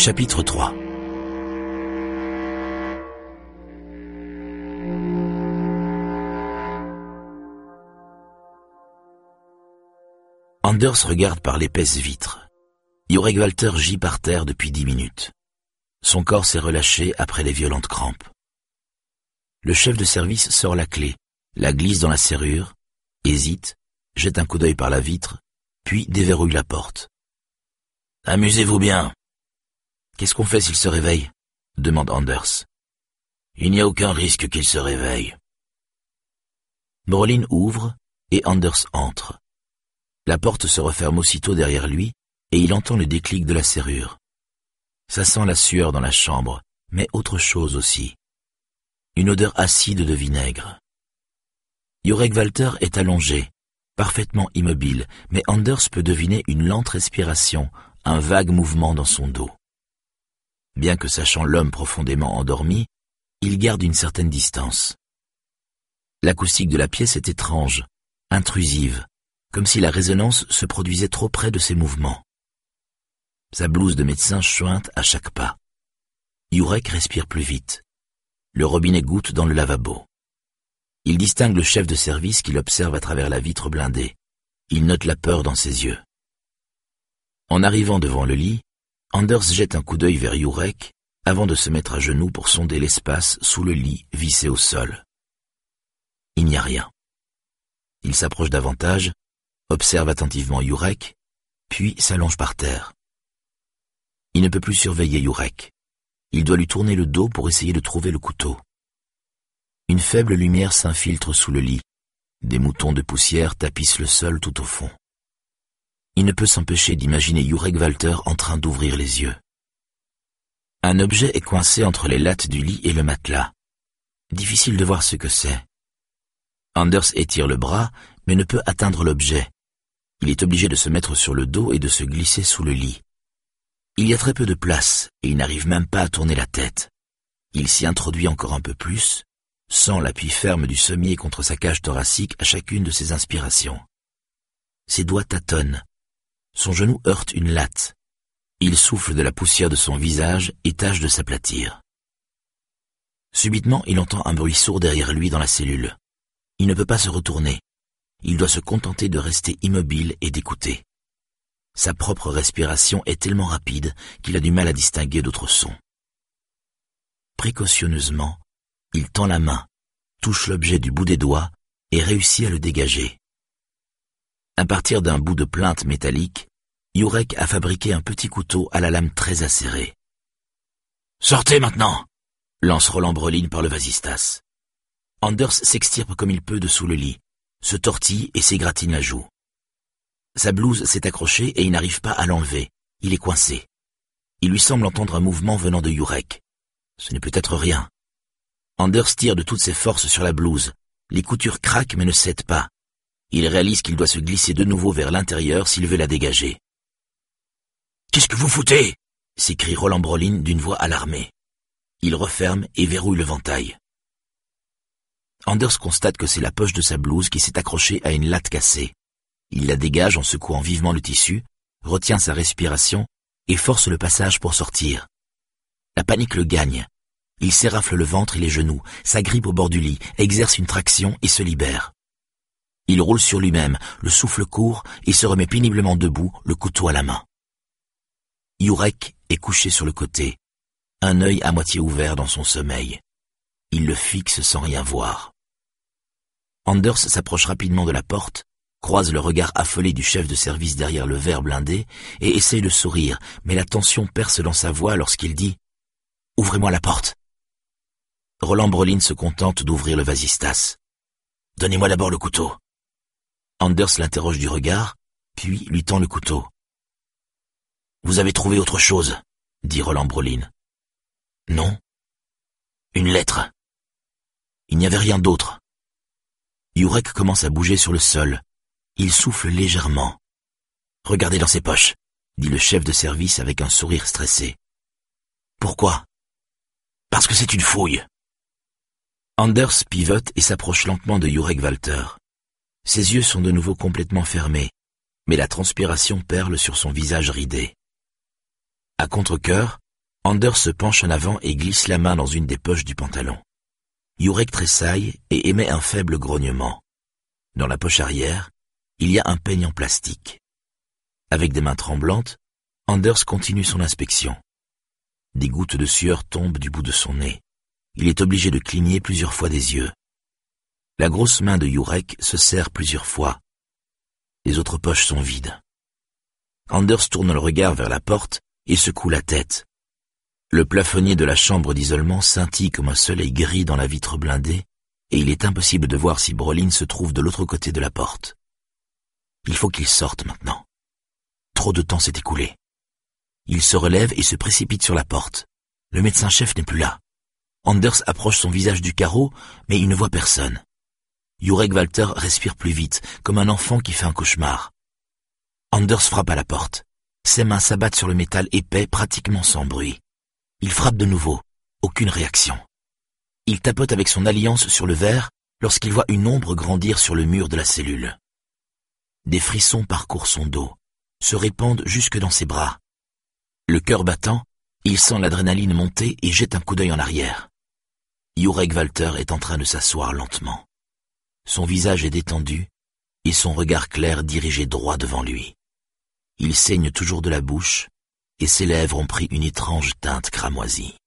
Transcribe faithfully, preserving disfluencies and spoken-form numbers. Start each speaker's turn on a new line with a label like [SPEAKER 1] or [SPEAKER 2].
[SPEAKER 1] Chapitre trois. Anders regarde par l'épaisse vitre. Jurek Walter gît par terre depuis dix minutes. Son corps s'est relâché après les violentes crampes. Le chef de service sort la clé, la glisse dans la serrure, hésite, jette un coup d'œil par la vitre, puis déverrouille la porte. « Amusez-vous bien. »« Qu'est-ce qu'on fait s'il se réveille ?» demande Anders. « Il n'y a aucun risque qu'il se réveille. » Brolin ouvre et Anders entre. La porte se referme aussitôt derrière lui et il entend le déclic de la serrure. Ça sent la sueur dans la chambre, mais autre chose aussi. Une odeur acide de vinaigre. Jurek Walter est allongé, parfaitement immobile, mais Anders peut deviner une lente respiration, un vague mouvement dans son dos. Bien que sachant l'homme profondément endormi, il garde une certaine distance. L'acoustique de la pièce est étrange, intrusive, comme si la résonance se produisait trop près de ses mouvements. Sa blouse de médecin chointe à chaque pas. Jurek respire plus vite. Le robinet goutte dans le lavabo. Il distingue le chef de service qui l'observe à travers la vitre blindée. Il note la peur dans ses yeux. En arrivant devant le lit, Anders jette un coup d'œil vers Jurek avant de se mettre à genoux pour sonder l'espace sous le lit vissé au sol. Il n'y a rien. Il s'approche davantage, observe attentivement Jurek, puis s'allonge par terre. Il ne peut plus surveiller Jurek. Il doit lui tourner le dos pour essayer de trouver le couteau. Une faible lumière s'infiltre sous le lit. Des moutons de poussière tapissent le sol tout au fond. Il ne peut s'empêcher d'imaginer Jurek Walter en train d'ouvrir les yeux. Un objet est coincé entre les lattes du lit et le matelas. Difficile de voir ce que c'est. Anders étire le bras, mais ne peut atteindre l'objet. Il est obligé de se mettre sur le dos et de se glisser sous le lit. Il y a très peu de place, et il n'arrive même pas à tourner la tête. Il s'y introduit encore un peu plus, sent l'appui ferme du sommier contre sa cage thoracique à chacune de ses inspirations. Ses doigts tâtonnent. Son genou heurte une latte. Il souffle de la poussière de son visage et tâche de s'aplatir. Subitement, il entend un bruit sourd derrière lui dans la cellule. Il ne peut pas se retourner. Il doit se contenter de rester immobile et d'écouter. Sa propre respiration est tellement rapide qu'il a du mal à distinguer d'autres sons. Précautionneusement, il tend la main, touche l'objet du bout des doigts et réussit à le dégager. À partir d'un bout de plinthe métallique, Jurek a fabriqué un petit couteau à la lame très acérée. « Sortez maintenant !» lance Roland Brolin par le vasistas. Anders s'extirpe comme il peut de sous le lit, se tortille et s'égratigne la joue. Sa blouse s'est accrochée et il n'arrive pas à l'enlever. Il est coincé. Il lui semble entendre un mouvement venant de Jurek. Ce n'est peut-être rien. Anders tire de toutes ses forces sur la blouse. Les coutures craquent mais ne cèdent pas. Il réalise qu'il doit se glisser de nouveau vers l'intérieur s'il veut la dégager. « Qu'est-ce que vous foutez ?» s'écrie Roland Brolin d'une voix alarmée. Il referme et verrouille le ventail. Anders constate que c'est la poche de sa blouse qui s'est accrochée à une latte cassée. Il la dégage en secouant vivement le tissu, retient sa respiration et force le passage pour sortir. La panique le gagne. Il s'érafle le ventre et les genoux, s'agrippe au bord du lit, exerce une traction et se libère. Il roule sur lui-même, le souffle court et se remet péniblement debout, le couteau à la main. Jurek est couché sur le côté, un œil à moitié ouvert dans son sommeil. Il le fixe sans rien voir. Anders s'approche rapidement de la porte, croise le regard affolé du chef de service derrière le verre blindé et essaye de sourire, mais la tension perce dans sa voix lorsqu'il dit « Ouvrez-moi la porte !» Roland Brolin se contente d'ouvrir le vasistas. « Donnez-moi d'abord le couteau. » Anders l'interroge du regard, puis lui tend le couteau. « Vous avez trouvé autre chose ?» dit Roland Brolin. « Non. Une lettre. » Il n'y avait rien d'autre. Jurek commence à bouger sur le sol. Il souffle légèrement. « Regardez dans ses poches, » dit le chef de service avec un sourire stressé. « Pourquoi ?»« Parce que c'est une fouille. » Anders pivote et s'approche lentement de Jurek Walter. Ses yeux sont de nouveau complètement fermés, mais la transpiration perle sur son visage ridé. À contre-cœur, Anders se penche en avant et glisse la main dans une des poches du pantalon. Jurek tressaille et émet un faible grognement. Dans la poche arrière, il y a un peigne en plastique. Avec des mains tremblantes, Anders continue son inspection. Des gouttes de sueur tombent du bout de son nez. Il est obligé de cligner plusieurs fois des yeux. La grosse main de Jurek se serre plusieurs fois. Les autres poches sont vides. Anders tourne le regard vers la porte et secoue la tête. Le plafonnier de la chambre d'isolement scintille comme un soleil gris dans la vitre blindée et il est impossible de voir si Brolin se trouve de l'autre côté de la porte. Il faut qu'il sorte maintenant. Trop de temps s'est écoulé. Il se relève et se précipite sur la porte. Le médecin-chef n'est plus là. Anders approche son visage du carreau, mais il ne voit personne. Jurek Walter respire plus vite, comme un enfant qui fait un cauchemar. Anders frappe à la porte. Ses mains s'abattent sur le métal épais, pratiquement sans bruit. Il frappe de nouveau. Aucune réaction. Il tapote avec son alliance sur le verre lorsqu'il voit une ombre grandir sur le mur de la cellule. Des frissons parcourent son dos, se répandent jusque dans ses bras. Le cœur battant, il sent l'adrénaline monter et jette un coup d'œil en arrière. Jurek Walter est en train de s'asseoir lentement. Son visage est détendu et son regard clair dirigé droit devant lui. Il saigne toujours de la bouche et ses lèvres ont pris une étrange teinte cramoisie.